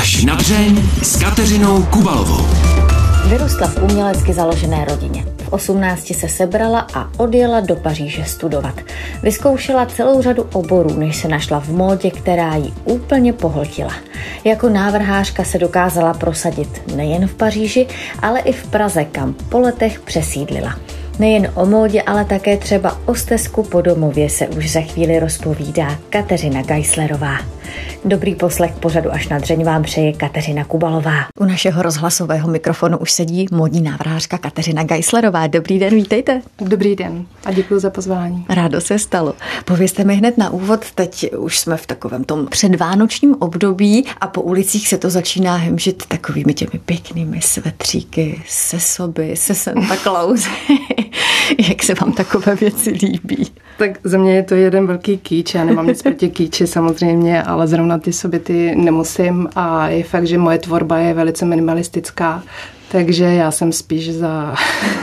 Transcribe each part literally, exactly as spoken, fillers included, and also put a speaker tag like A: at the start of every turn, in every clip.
A: Až na dřeň s Kateřinou Kubalovou.
B: Vyrostla v umělecky založené rodině. V osmnácti se sebrala a odjela do Paříže studovat. Vyzkoušela celou řadu oborů, než se našla v módě, která ji úplně pohltila. Jako návrhářka se dokázala prosadit nejen v Paříži, ale i v Praze, kam po letech přesídlila. Nejen o módě, ale také třeba o stezku po domově se už za chvíli rozpovídá Kateřina Geislerová. Dobrý poslech pořadu Až na dřeň vám přeje Kateřina Kubalová. U našeho rozhlasového mikrofonu už sedí módní návrhářka Kateřina Geislerová. Dobrý den, vítejte.
C: Dobrý den a děkuji za pozvání.
B: Rádo se stalo. Povězte mi hned na úvod, teď už jsme v takovém tom předvánočním období a po ulicích se to začíná hemžit takovými těmi pěknými svetříky, se soby, se Santa Claus. Jak se vám takové věci líbí?
C: Tak za mě je to jeden velký kýč, já nemám nic proti kýči samozřejmě, ale zrovna ty sobě ty nemusím a je fakt, že moje tvorba je velice minimalistická, takže já jsem spíš za,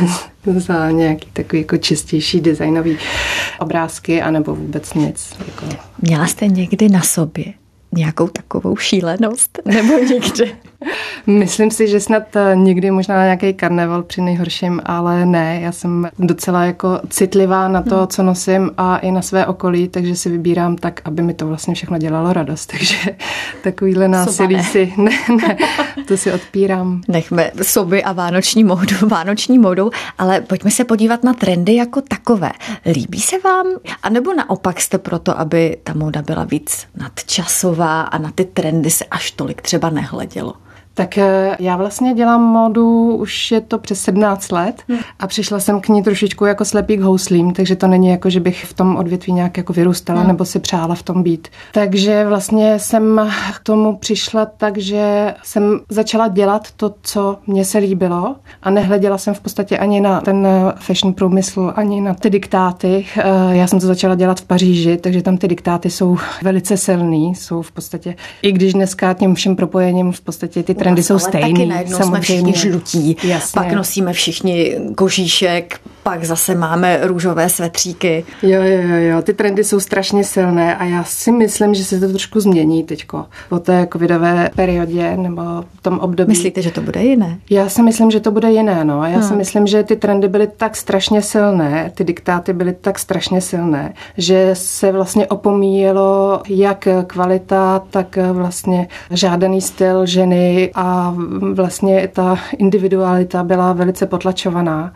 C: za nějaký takový jako čistější designový obrázky anebo vůbec nic. Jako.
B: Měla jste někdy na sobě nějakou takovou šílenost? Nebo někdy?
C: Myslím si, že snad někdy možná na nějaký karneval při nejhorším, ale ne, já jsem docela jako citlivá na to, co nosím a i na své okolí, takže si vybírám tak, aby mi to vlastně všechno dělalo radost, takže takovýhle násilí si, ne, ne, to si odpírám.
B: Nechme soby a vánoční módu, vánoční módou, ale pojďme se podívat na trendy jako takové. Líbí se vám? A nebo naopak jste proto, aby ta móda byla víc nadčasová a na ty trendy se až tolik třeba nehledělo?
C: Tak já vlastně dělám módu, už je to přes sedmnáct let a přišla jsem k ní trošičku jako slepý k houslím, takže to není jako, že bych v tom odvětví nějak jako vyrůstala nebo si přála v tom být. Takže vlastně jsem k tomu přišla tak, že jsem začala dělat to, co mně se líbilo a nehleděla jsem v podstatě ani na ten fashion průmysl, ani na ty diktáty. Já jsem to začala dělat v Paříži, takže tam ty diktáty jsou velice silný, jsou v podstatě, i když dneska tím všem propojením v podstatě ty trendy jsou stejný.
B: Taky najednou jsme všichni žlutí, jasně. Pak nosíme všichni kožíšek, pak zase máme růžové svetříky.
C: Jo, jo, jo, jo, ty trendy jsou strašně silné a já si myslím, že se to trošku změní teďko po té covidové periodě nebo tom období.
B: Myslíte, že to bude jiné?
C: Já si myslím, že to bude jiné, no. Já hmm. si myslím, že ty trendy byly tak strašně silné, ty diktáty byly tak strašně silné, že se vlastně opomíjelo jak kvalita, tak vlastně žádaný styl ženy a vlastně ta individualita byla velice potlačovaná.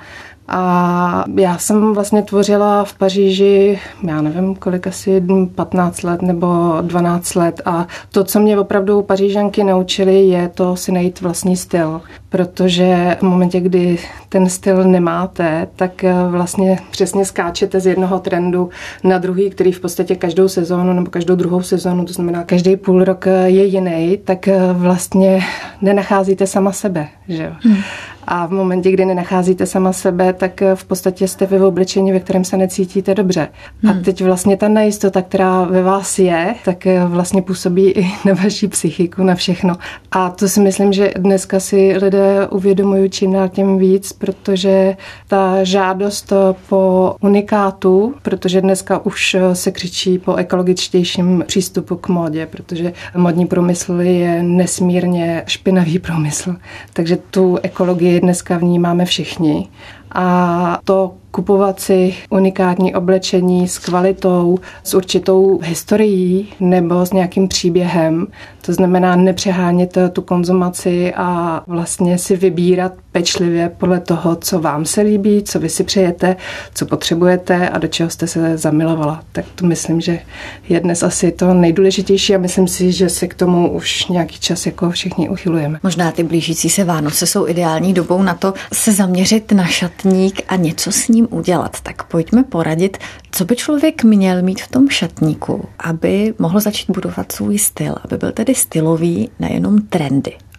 C: A já jsem vlastně tvořila v Paříži, já nevím, kolik asi patnáct let nebo dvanáct let a to, co mě opravdu Pařížanky naučily, je to si najít vlastní styl, protože v momentě, kdy ten styl nemáte, tak vlastně přesně skáčete z jednoho trendu na druhý, který v podstatě každou sezónu nebo každou druhou sezónu, to znamená každý půl rok je jiný, tak vlastně nenacházíte sama sebe, že jo. Hmm. A v momentě, kdy nenacházíte sama sebe, tak v podstatě jste ve oblečení, ve kterém se necítíte dobře. Hmm. A teď vlastně ta nejistota, která ve vás je, tak vlastně působí i na vaši psychiku, na všechno. A to si myslím, že dneska si lidé uvědomují čím dál tím víc, protože ta žádost po unikátu, protože dneska už se křičí po ekologičtějším přístupu k módě, protože modní průmysl je nesmírně špinavý průmysl. Takže tu ekologii dneska vnímáme všichni. A to kupovat si unikátní oblečení s kvalitou, s určitou historií nebo s nějakým příběhem. To znamená nepřehánět tu konzumaci a vlastně si vybírat pečlivě podle toho, co vám se líbí, co vy si přejete, co potřebujete a do čeho jste se zamilovala. Tak to myslím, že je dnes asi to nejdůležitější a myslím si, že se k tomu už nějaký čas jako všichni uchylujeme.
B: Možná ty blížící se Vánoce jsou ideální dobou na to se zaměřit na šatník a něco s ním udělat. Tak pojďme poradit, co by člověk měl mít v tom šatníku, aby mohl začít budovat svůj styl, aby byl tedy stylový, nejenom trendy.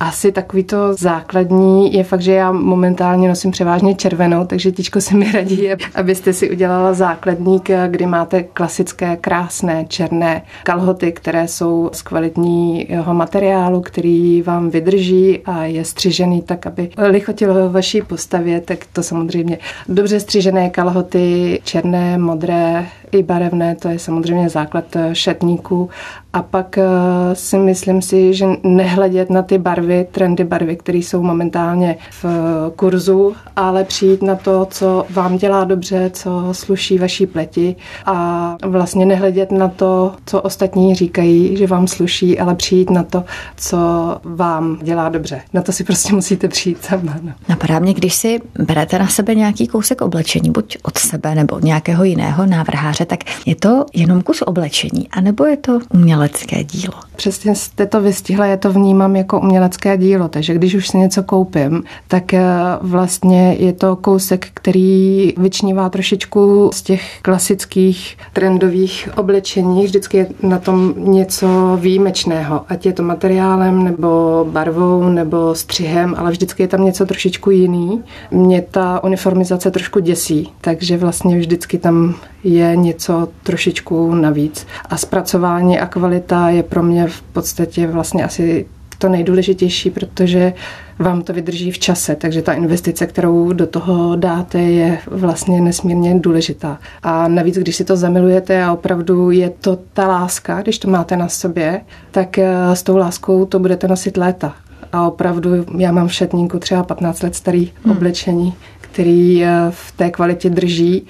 C: Asi takový to základní je fakt, že já momentálně nosím převážně červenou, takže těžko se mi radí, abyste si udělala základník, kdy máte klasické, krásné, černé kalhoty, které jsou z kvalitního materiálu, který vám vydrží a je střižený tak, aby lichotilo vaší postavě, tak to samozřejmě dobře střižené kalhoty, černé, modré i barevné, to je samozřejmě základ šatníků. A pak si myslím si, že nehledět na ty barvy, trendy barvy, které jsou momentálně v kurzu, ale přijít na to, co vám dělá dobře, co sluší vaší pleti a vlastně nehledět na to, co ostatní říkají, že vám sluší, ale přijít na to, co vám dělá dobře. Na to si prostě musíte přijít sama. No.
B: Napadá mě, když si berete na sebe nějaký kousek oblečení, buď od sebe nebo od nějakého jiného návrháře, tak je to jenom kus oblečení, anebo je to umělecké dílo?
C: Přesně jste to vystihla, já to vnímám jako umělecké dílo, takže když už si něco koupím, tak vlastně je to kousek, který vyčnívá trošičku z těch klasických trendových oblečení. Vždycky je na tom něco výjimečného, ať je to materiálem, nebo barvou, nebo střihem, ale vždycky je tam něco trošičku jiný. Mě ta uniformizace trošku děsí, takže vlastně vždycky tam je něco trošičku navíc. A zpracování a kvalita je pro mě v podstatě vlastně asi to nejdůležitější, protože vám to vydrží v čase, takže ta investice, kterou do toho dáte, je vlastně nesmírně důležitá. A navíc, když si to zamilujete a opravdu je to ta láska, když to máte na sobě, tak s tou láskou to budete nosit léta. A opravdu já mám v šatníku třeba patnáct let starý hmm. oblečení, který v té kvalitě drží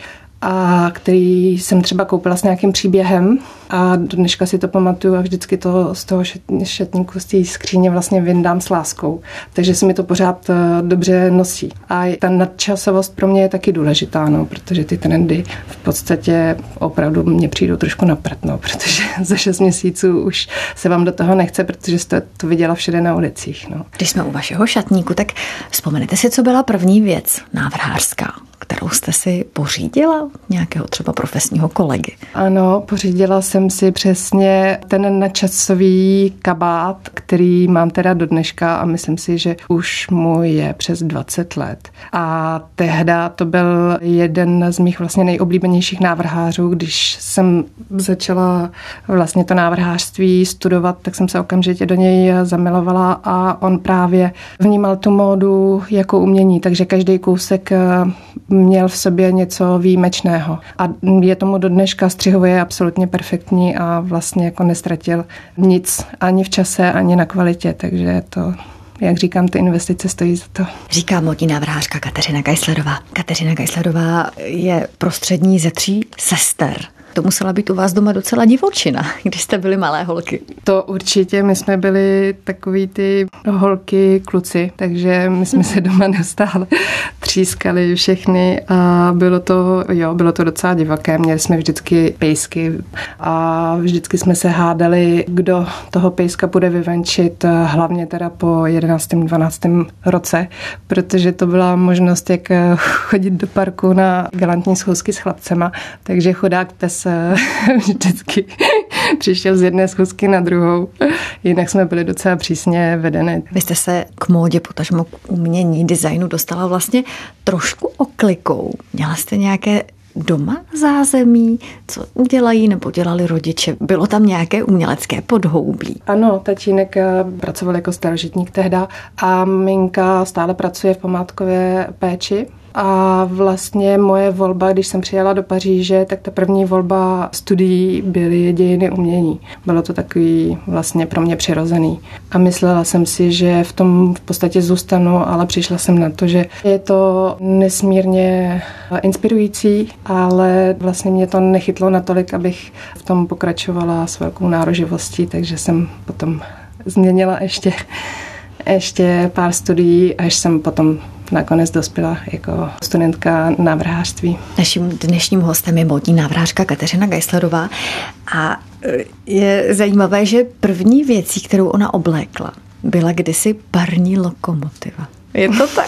C: a který jsem třeba koupila s nějakým příběhem a do dneška si to pamatuju a vždycky to z toho šatníku, z té skříně vlastně vyndám s láskou. Takže se mi to pořád dobře nosí. A ta nadčasovost pro mě je taky důležitá, no, protože ty trendy v podstatě opravdu mě přijdou trošku na prd, no, protože za šest měsíců už se vám do toho nechce, protože jste to viděla všude na ulicích. No.
B: Když jsme u vašeho šatníku, tak vzpomenete si, co byla první věc návrhářská, kterou jste si pořídila nějakého třeba profesního kolegy?
C: Ano, pořídila jsem si přesně ten nadčasový kabát, který mám teda do dneška a myslím si, že už mu je přes dvacet let. A tehda to byl jeden z mých vlastně nejoblíbenějších návrhářů. Když jsem začala vlastně to návrhářství studovat, tak jsem se okamžitě do něj zamilovala a on právě vnímal tu módu jako umění, takže každý kousek měl v sobě něco výjimečného. A je tomu do dneška, střihově je absolutně perfektní a vlastně jako nestratil nic ani v čase, ani na kvalitě, takže to, jak říkám, ty investice stojí za to.
B: Říká módní návrhářka Kateřina Geislerová. Kateřina Geislerová je prostřední ze tří sester. To musela být u vás doma docela divočina, když jste byli malé holky.
C: To určitě, my jsme byli takový ty holky, kluci, takže my jsme se doma neustále třískali všechny a bylo to, jo, bylo to docela divoké. Měli jsme vždycky pejsky a vždycky jsme se hádali, kdo toho pejska bude vyvenčit, hlavně teda po jedenáctém dvanáctém roce, protože to byla možnost, jak chodit do parku na galantní schůzky s chlapcema, takže chudák pes vždycky přišel z jedné schůzky na druhou. Jinak jsme byli docela přísně vedeny.
B: Vy jste se k módě, potažmo k umění, designu dostala vlastně trošku oklikou. Měla jste nějaké doma zázemí, co udělají nebo dělali rodiče? Bylo tam nějaké umělecké podhoubí?
C: Ano, tatínek pracoval jako starožitník tehda a minka stále pracuje v památkové péči. A vlastně moje volba, když jsem přijela do Paříže, tak ta první volba studií byly dějiny umění. Bylo to takový vlastně pro mě přirozený. A myslela jsem si, že v tom v podstatě zůstanu, ale přišla jsem na to, že je to nesmírně inspirující, ale vlastně mě to nechytlo natolik, abych v tom pokračovala s velkou nároživostí, takže jsem potom změnila ještě, ještě pár studií, až jsem potom nakonec dospěla jako studentka návrhářství.
B: Naším dnešním hostem je módní návrhářka Kateřina Geislerová a je zajímavé, že první věcí, kterou ona oblékla, byla kdysi parní lokomotiva. Je to tak?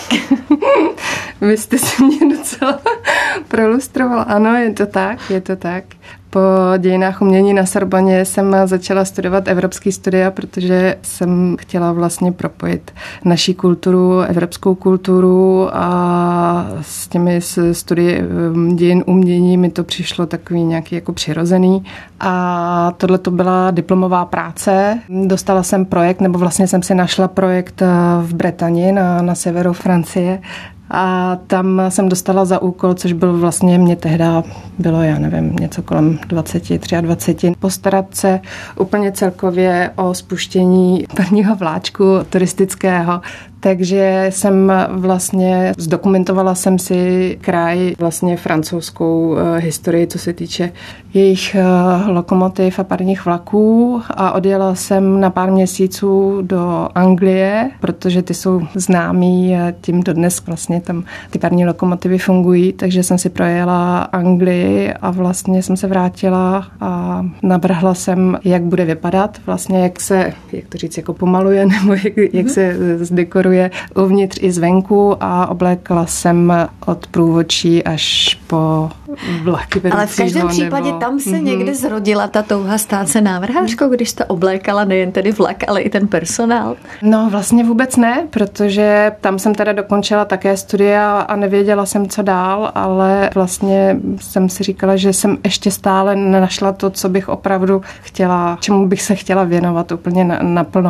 C: Vy jste se mě docela prolustrovala. Ano, je to tak, je to tak. po dějinách umění na Sorboně jsem začala studovat evropský studia, protože jsem chtěla vlastně propojit naší kulturu, evropskou kulturu a s těmi studii dějin umění mi to přišlo takový nějaký jako přirozený. A tohle to byla diplomová práce. Dostala jsem projekt, nebo vlastně jsem si našla projekt v Bretani na, na severu Francie. A tam jsem dostala za úkol, což byl vlastně mě tehda bylo, já nevím, něco kolem dvacet, dvacet tři, postarat se úplně celkově o spuštění prvního vláčku turistického. Takže jsem vlastně zdokumentovala jsem si kraj, vlastně francouzskou historii, co se týče jejich lokomotiv a parních vlaků a odjela jsem na pár měsíců do Anglie, protože ty jsou známí tím dodnes vlastně tam ty parní lokomotivy fungují, takže jsem si projela Anglii a vlastně jsem se vrátila a navrhla jsem, jak bude vypadat, vlastně jak se, jak to říct, jako pomaluje nebo jak, jak se zdekoruje uvnitř i zvenku a oblékla jsem od průvodčí až po vlaky vedoucího.
B: Ale v každém případě
C: nebo...
B: tam se mm-hmm. někdy zrodila ta touha stát se návrhářkou, když jste oblékala nejen tedy vlak, ale i ten personál?
C: No vlastně vůbec ne, protože tam jsem teda dokončila také studia a nevěděla jsem, co dál, ale vlastně jsem si říkala, že jsem ještě stále nenašla to, co bych opravdu chtěla, čemu bych se chtěla věnovat úplně naplno.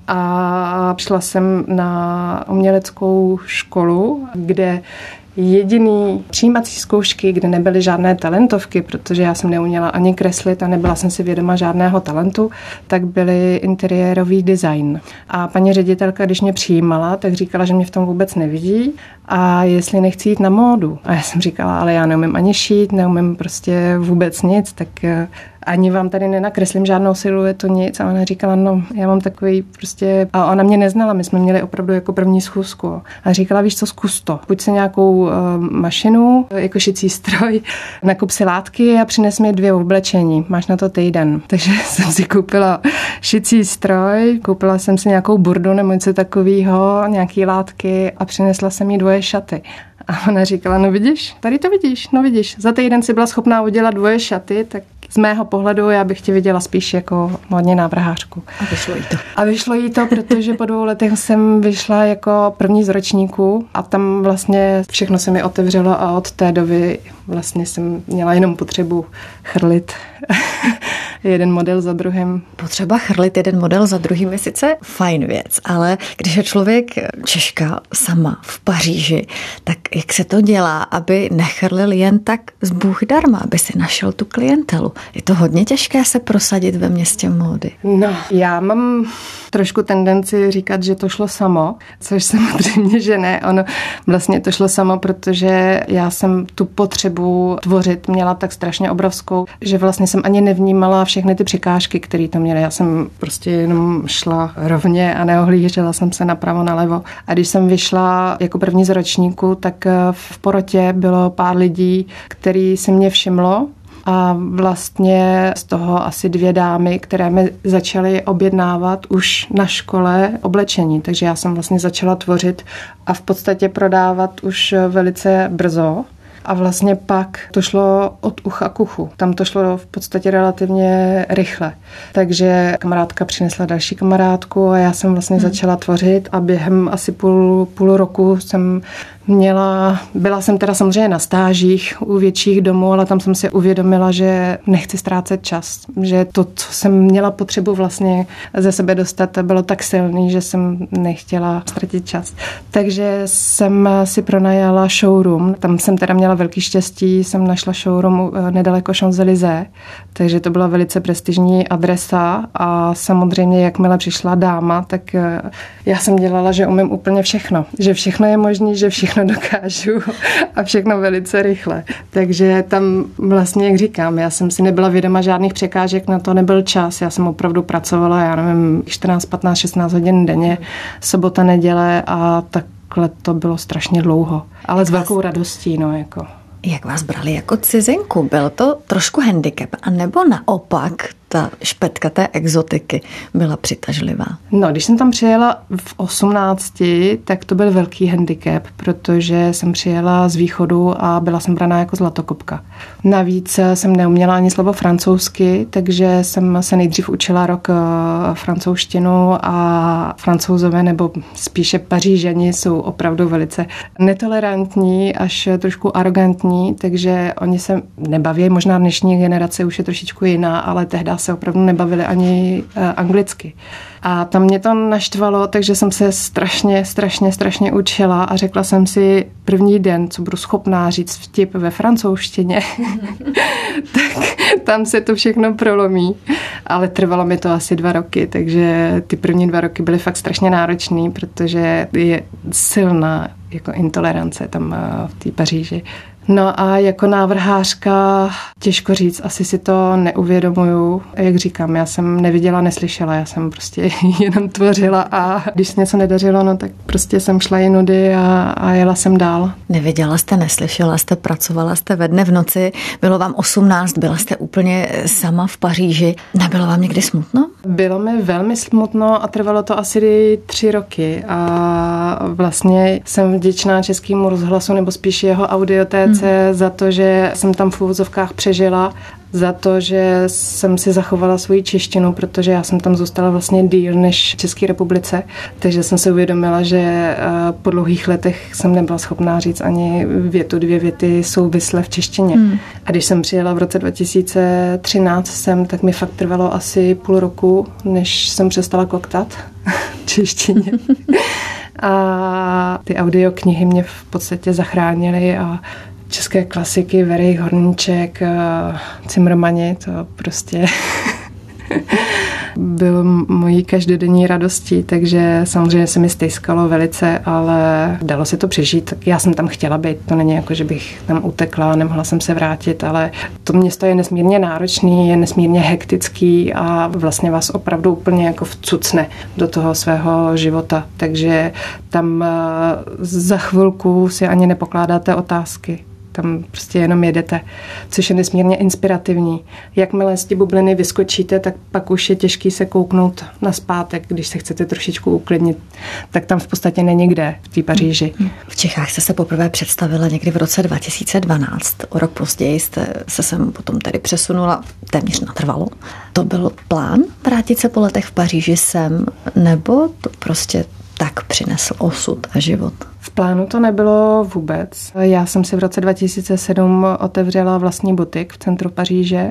C: A šla jsem na uměleckou školu, kde jediný přijímací zkoušky, kde nebyly žádné talentovky, protože já jsem neuměla ani kreslit a nebyla jsem si vědoma žádného talentu, tak byly interiérový design. A paní ředitelka, když mě přijímala, tak říkala, že mě v tom vůbec nevidí a jestli nechci jít na módu. A já jsem říkala, ale já neumím ani šít, neumím prostě vůbec nic, tak ani vám tady nenakreslím žádnou siluetu, nic. A ona říkala, no, já mám takový prostě... A ona mě neznala, my jsme měli opravdu jako první schůzku. A říkala, víš co, zkus to. Půjď si nějakou uh, mašinu, jako šicí stroj, nakup si látky a přines mi dvě oblečení. Máš na to týden. Takže jsem si koupila šicí stroj, koupila jsem si nějakou burdu nebo něco takového, nějaký látky a přinesla jsem jí dvoje šaty. A ona říkala, no vidíš, tady to vidíš, no vidíš. Za týden si byla schopná udělat dvoje šaty, tak z mého pohledu já bych tě viděla spíš jako modně návrhářku.
B: A vyšlo jí to.
C: A vyšlo jí to, protože po dvou letech jsem vyšla jako první z ročníku a tam vlastně všechno se mi otevřelo a od té doby vlastně jsem měla jenom potřebu chrlit jeden model za druhým.
B: Potřeba chrlit jeden model za druhým je sice fajn věc, ale když je člověk Češka sama v Paříži, tak jak se to dělá, aby nechrlil jen tak z Bůh darma, aby si našel tu klientelu? Je to hodně těžké se prosadit ve městě módy.
C: No, já mám trošku tendenci říkat, že to šlo samo, což samozřejmě, že ne. Ono vlastně to šlo samo, protože já jsem tu potřebu tvořit měla tak strašně obrovskou, že vlastně jsem ani nevnímala všechny ty překážky, které tam měly. Já jsem prostě jenom šla rovně a neohlížela jsem se napravo, nalevo. A když jsem vyšla jako první z ročníku, tak v porotě bylo pár lidí, který si mě všimlo. A vlastně z toho asi dvě dámy, které mi začaly objednávat už na škole oblečení. Takže já jsem vlastně začala tvořit a v podstatě prodávat už velice brzo. A vlastně pak to šlo od ucha k uchu. Tam to šlo v podstatě relativně rychle. Takže kamarádka přinesla další kamarádku a já jsem vlastně hmm. začala tvořit a během asi půl, půl roku jsem měla, byla jsem teda samozřejmě na stážích u větších domů, ale tam jsem si uvědomila, že nechci ztrácet čas. Že to, co jsem měla potřebu vlastně ze sebe dostat, bylo tak silný, že jsem nechtěla ztratit čas. Takže jsem si pronajala showroom. Tam jsem teda měla velký štěstí, jsem našla showroom nedaleko Champs-Élysées, takže to byla velice prestižní adresa a samozřejmě, jakmile přišla dáma, tak já jsem dělala, že umím úplně všechno. Že všechno je možné, že všechno dokážu a všechno velice rychle. Takže tam vlastně, jak říkám, já jsem si nebyla vědoma žádných překážek, na to nebyl čas. Já jsem opravdu pracovala, já nevím, čtrnáct, patnáct, šestnáct hodin denně, sobota, neděle a takhle to bylo strašně dlouho. Ale s velkou radostí, no, jako.
B: Jak vás brali jako cizinku? Byl to trošku handicap? A nebo naopak ta špetka té exotiky byla přitažlivá?
C: No, když jsem tam přijela v osmnácti, tak to byl velký handicap, protože jsem přijela z východu a byla jsem braná jako zlatokopka. Navíc jsem neuměla ani slovo francouzsky, takže jsem se nejdřív učila rok francouzštinu a Francouzové, nebo spíše Pařížani, jsou opravdu velice netolerantní, až trošku arrogantní, takže oni se nebaví, možná dnešní generace už je trošičku jiná, ale tehdy se opravdu nebavili ani anglicky. A tam mě to naštvalo, takže jsem se strašně, strašně, strašně učila a řekla jsem si první den, co budu schopná říct vtip ve francouzštině, tak tam se to všechno prolomí. Ale trvalo mi to asi dva roky, takže ty první dva roky byly fakt strašně náročný, protože je silná jako intolerance tam v té Paříži. No a jako návrhářka těžko říct, asi si to neuvědomuju. Jak říkám, já jsem neviděla, neslyšela, já jsem prostě jenom tvořila a když se něco nedařilo, no tak prostě jsem šla i nudy a, a jela jsem dál.
B: Neviděla jste, neslyšela jste, pracovala jste ve dne v noci, bylo vám osmnáct, byla jste úplně sama v Paříži. Nebylo vám někdy smutno?
C: Bylo mi velmi smutno a trvalo to asi tři roky a vlastně jsem vděčná Českému rozhlasu, nebo spíš jeho audiotéce, za to, že jsem tam v uvozovkách přežila, za to, že jsem si zachovala svoji češtinu, protože já jsem tam zůstala vlastně díl než v České republice, takže jsem si uvědomila, že po dlouhých letech jsem nebyla schopná říct ani větu, dvě věty souvisle v češtině. Hmm. A když jsem přijela v roce dva tisíce třináct sem, tak mi fakt trvalo asi půl roku, než jsem přestala koktat v češtině. A ty audioknihy mě v podstatě zachránily a české klasiky, Verich, Horníček, Cimrmani, to prostě bylo mojí každodenní radostí, takže samozřejmě se mi stejskalo velice, ale dalo se to přežít. Já jsem tam chtěla být, to není jako, že bych tam utekla, nemohla jsem se vrátit, ale to město je nesmírně náročný, je nesmírně hektický a vlastně vás opravdu úplně jako vcucne do toho svého života, takže tam za chvilku si ani nepokládáte otázky. Tam prostě jenom jedete, což je nesmírně inspirativní. Jakmile z ty bubliny vyskočíte, tak pak už je těžký se kouknout na zpátek, když se chcete trošičku uklidnit, tak tam v podstatě není kde v té Paříži.
B: V Čechách jste se poprvé představila někdy v roce dva tisíce dvanáct. O rok později jste se sem potom tedy přesunula téměř natrvalo. To byl plán vrátit se po letech v Paříži sem, nebo to prostě tak přinesl osud a život?
C: V plánu to nebylo vůbec. Já jsem si v roce dva tisíce sedm otevřela vlastní butik v centru Paříže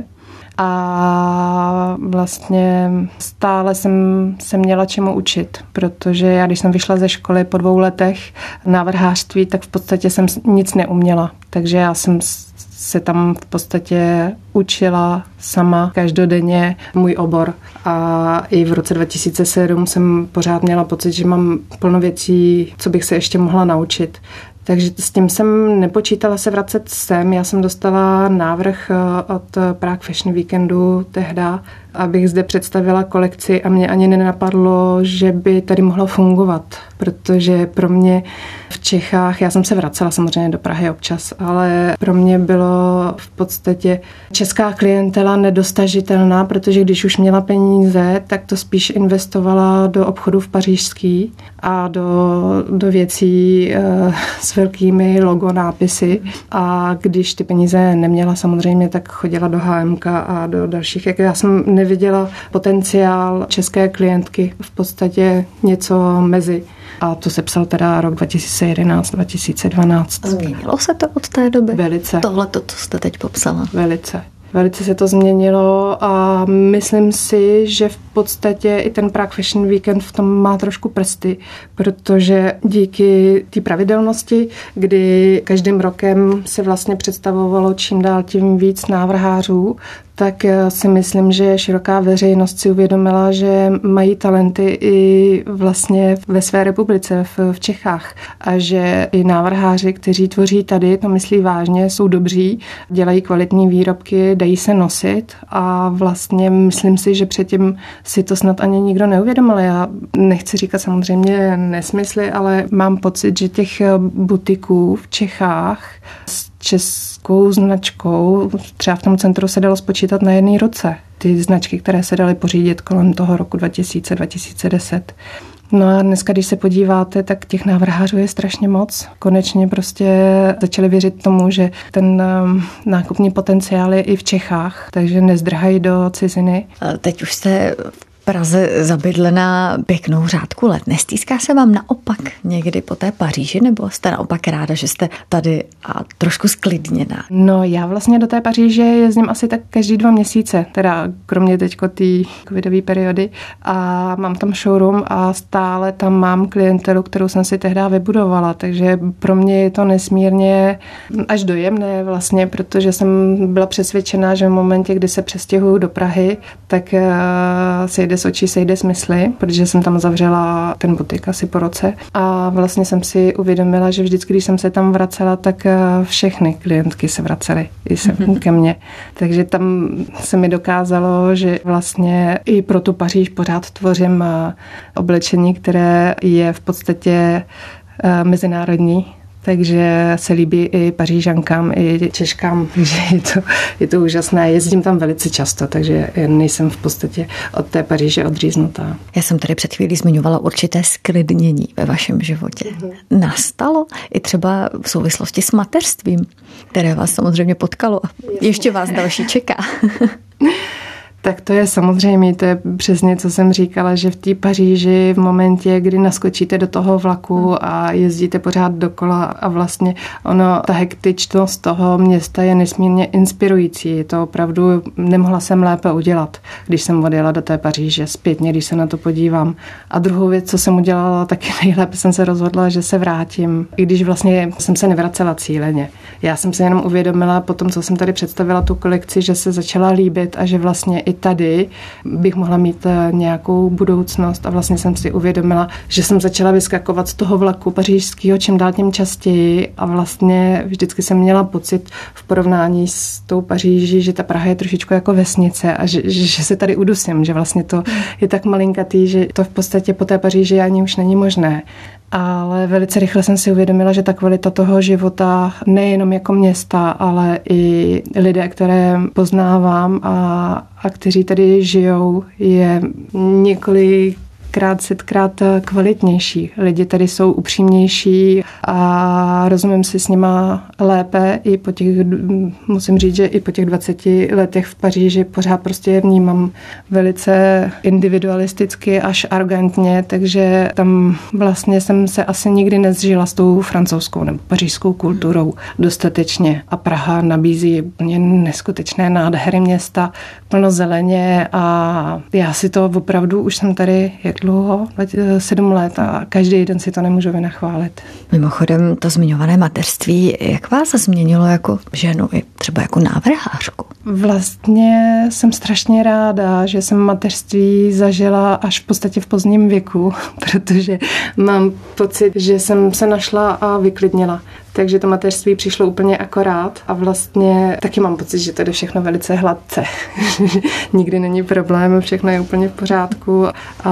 C: a vlastně stále jsem se měla čemu učit, protože já, když jsem vyšla ze školy po dvou letech návrhářství, tak v podstatě jsem nic neuměla. Takže já jsem se tam v podstatě učila sama každodenně můj obor. A i v roce dva tisíce sedm jsem pořád měla pocit, že mám plno věcí, co bych se ještě mohla naučit. Takže s tím jsem nepočítala se vracet sem. Já jsem dostala návrh od Prague Fashion Weekendu tehda, abych zde představila kolekci a mě ani nenapadlo, že by tady mohlo fungovat, protože pro mě v Čechách, já jsem se vracela samozřejmě do Prahy občas, ale pro mě bylo v podstatě česká klientela nedostažitelná, protože když už měla peníze, tak to spíš investovala do obchodu v pařížský a do, do věcí e, s velkými logo nápisy a když ty peníze neměla samozřejmě, tak chodila do H M K a do dalších. Jak já jsem neviděla potenciál české klientky, v podstatě něco mezi. A to se psal teda rok dva tisíce jedenáct dva tisíce dvanáct.
B: Změnilo se to od té doby?
C: Velice.
B: Tohle to, co jste teď popsala.
C: Velice. Velice se to změnilo a myslím si, že v podstatě i ten Prague Fashion Weekend v tom má trošku prsty, protože díky té pravidelnosti, kdy každým rokem se vlastně představovalo čím dál tím víc návrhářů, tak si myslím, že široká veřejnost si uvědomila, že mají talenty i vlastně ve své republice, v, v Čechách. A že i návrháři, kteří tvoří tady, to myslí vážně, jsou dobří, dělají kvalitní výrobky, dají se nosit a vlastně myslím si, že předtím si to snad ani nikdo neuvědomil. Já nechci říkat samozřejmě nesmysly, ale mám pocit, že těch butiků v Čechách s českou značkou. Třeba v tom centru se dalo spočítat na jedné ruce. Ty značky, které se daly pořídit kolem toho roku dva tisíce, dva tisíce deset. No a dneska, když se podíváte, tak těch návrhářů je strašně moc. Konečně prostě začali věřit tomu, že ten nákupní potenciál je i v Čechách, takže nezdrhají do ciziny.
B: Teď už jste v Praze zabydlená pěknou řádku let. Nestýská se vám naopak někdy po té Paříži, nebo jste naopak ráda, že jste tady a trošku sklidněná?
C: No já vlastně do té Paříže jezdím asi tak každý dva měsíce, teda kromě teďko té covidové periody, a mám tam showroom a stále tam mám klientelu, kterou jsem si tehdy vybudovala, takže pro mě je to nesmírně až dojemné vlastně, protože jsem byla přesvědčená, že v momentě, kdy se přestěhuju do Prahy, tak sejde z očí, sejde z mysli, protože jsem tam zavřela ten butik asi po roce a vlastně jsem si uvědomila, že vždycky, když jsem se tam vracela, tak všechny klientky se vracely i se ke mně. Takže tam se mi dokázalo, že vlastně i pro tu Paříž pořád tvořím oblečení, které je v podstatě mezinárodní. Takže se líbí i Pařížankám, i Češkám, takže je to, je to úžasné. Jezdím tam velice často, takže nejsem v podstatě od té Paříže odříznutá.
B: Já jsem tady před chvílí zmiňovala určité sklidnění ve vašem životě. Mm-hmm. Nastalo i třeba v souvislosti s mateřstvím, které vás samozřejmě potkalo a ještě vás další čeká.
C: Tak to je samozřejmě, to je přesně, co jsem říkala, že v té Paříži v momentě, kdy naskočíte do toho vlaku a jezdíte pořád dokola a vlastně ono, ta hektičnost toho města je nesmírně inspirující. To opravdu nemohla jsem lépe udělat, když jsem odjela do té Paříže zpětně, když se na to podívám. A druhou věc, co jsem udělala taky nejlépe, jsem se rozhodla, že se vrátím, i když vlastně jsem se nevracela cíleně. Já jsem se jenom uvědomila po tom, co jsem tady představila tu kolekci, že se začala líbit a že vlastně i tady bych mohla mít nějakou budoucnost a vlastně jsem si uvědomila, že jsem začala vyskakovat z toho vlaku pařížského čím dál tím častěji a vlastně vždycky jsem měla pocit v porovnání s tou Paříží, že ta Praha je trošičku jako vesnice a že, že se tady udusím, že vlastně to je tak malinkatý, že to v podstatě po té Paříži ani už není možné. Ale velice rychle jsem si uvědomila, že ta kvalita toho života nejenom jako města, ale i lidé, které poznávám a, a kteří tady žijou, je několik krát, setkrát kvalitnější. Lidi tady jsou upřímnější a rozumím si s nima lépe i po těch, musím říct, že i po těch dvaceti letech v Paříži pořád prostě je vnímám velice individualisticky až arrogantně, takže tam vlastně jsem se asi nikdy nezžila s tou francouzskou nebo pařížskou kulturou dostatečně a Praha nabízí úplně neskutečné nádhery města, plno zeleně a já si to opravdu, už jsem tady jak dlouho, sedm let a každý den si to nemůžu vynachválit.
B: Mimochodem to zmiňované mateřství, jak vás změnilo jako ženu i třeba jako návrhářku?
C: Vlastně jsem strašně ráda, že jsem mateřství zažila až v podstatě v pozdním věku, protože mám pocit, že jsem se našla a vyklidnila. Takže to mateřství přišlo úplně akorát a vlastně taky mám pocit, že to jde všechno velice hladce. Nikdy není problém, všechno je úplně v pořádku a,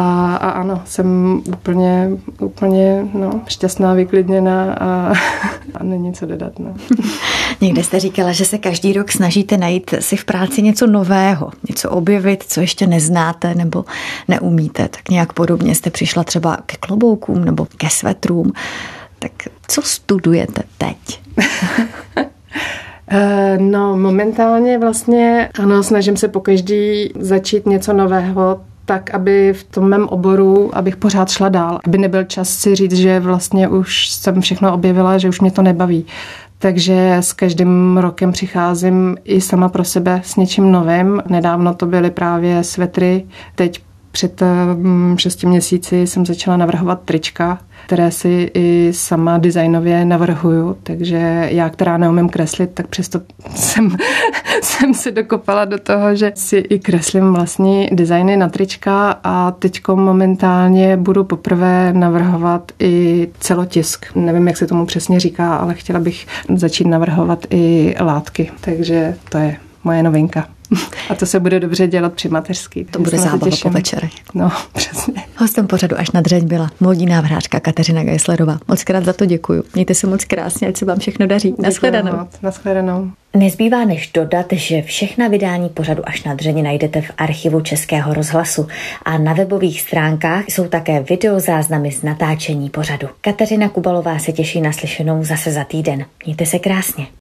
C: a ano, jsem úplně, úplně no, šťastná, vyklidněná a, a není co dodat. No.
B: Někde jste říkala, že se každý rok snažíte najít si v práci něco nového, něco objevit, co ještě neznáte nebo neumíte. Tak nějak podobně jste přišla třeba ke kloboukům nebo ke svetrům. Tak co studujete teď?
C: No, momentálně vlastně, ano, snažím se pokaždý začít něco nového, tak, aby v tom mém oboru, abych pořád šla dál. Aby nebyl čas si říct, že vlastně už jsem všechno objevila, že už mě to nebaví. Takže s každým rokem přicházím i sama pro sebe s něčím novým. Nedávno to byly právě svetry, teď před šesti měsíci jsem začala navrhovat trička, které si i sama designově navrhuju, takže já, která neumím kreslit, tak přesto jsem, jsem se dokopala do toho, že si i kreslím vlastní designy na trička a teďko momentálně budu poprvé navrhovat i celotisk. Nevím, jak se tomu přesně říká, ale chtěla bych začít navrhovat i látky, takže to je moje novinka. A to se bude dobře dělat při mateřský.
B: To bude zábava po večerech.
C: No, přesně.
B: Hostem pořadu Až na dřeň byla módní návrhářka Kateřina Geislerová. Moc krát za to děkuju. Mějte se moc krásně, ať se vám všechno daří. Naschledanou.
C: Naschledanou.
B: Nezbývá než dodat, že všechna vydání pořadu Až na dřeň najdete v archivu Českého rozhlasu a na webových stránkách jsou také videozáznamy z natáčení pořadu. Kateřina Kubalová se těší na slyšenou zase za týden. Mějte se krásně.